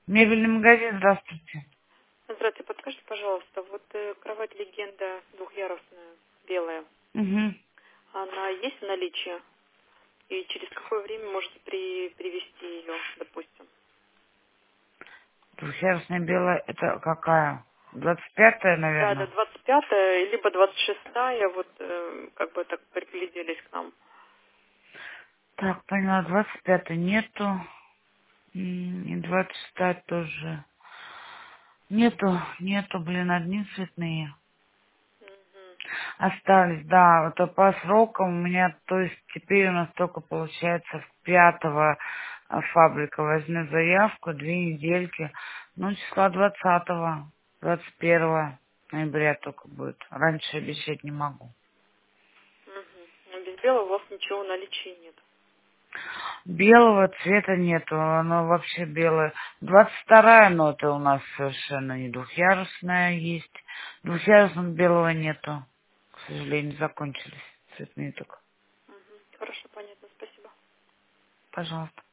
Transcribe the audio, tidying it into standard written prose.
Мебельный магазин, здравствуйте. Здравствуйте, подскажите, пожалуйста, вот кровать «Легенда» двухъярусная, белая, Угу. она есть в наличии? И через какое время можете привезти ее, допустим? Двухъярусная белая, это какая? 25-я, Да, да, наверное. 25-я, либо 26-я, вот как бы так пригляделись к нам. Так, поняла, 25-й нету. И 26-я тоже. Нету, блин, одни цветные. Мгм. Остались, да, вот по срокам у меня, то есть теперь у нас только получается с 5-го фабрика возьмет заявку, 2 недельки, ну, числа 20-го, 21 ноября только будет. Раньше обещать не могу. Мгм. Но без белого у вас ничего в наличии нет. Белого цвета нету, оно вообще белое. 22-я нота у нас совершенно не двухъярусная есть. Двухъярусного белого нету. К сожалению, закончились цветные только. Мгм. Хорошо, понятно, спасибо. Пожалуйста.